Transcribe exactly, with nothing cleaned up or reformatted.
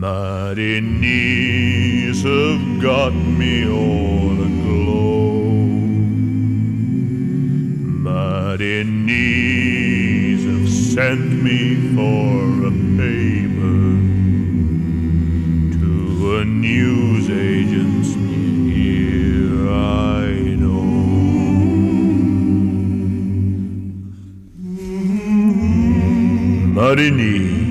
Muddy knees have got me all aglow. Muddy knees have sent me for a paper to a newsagent's here, I know. Muddy knees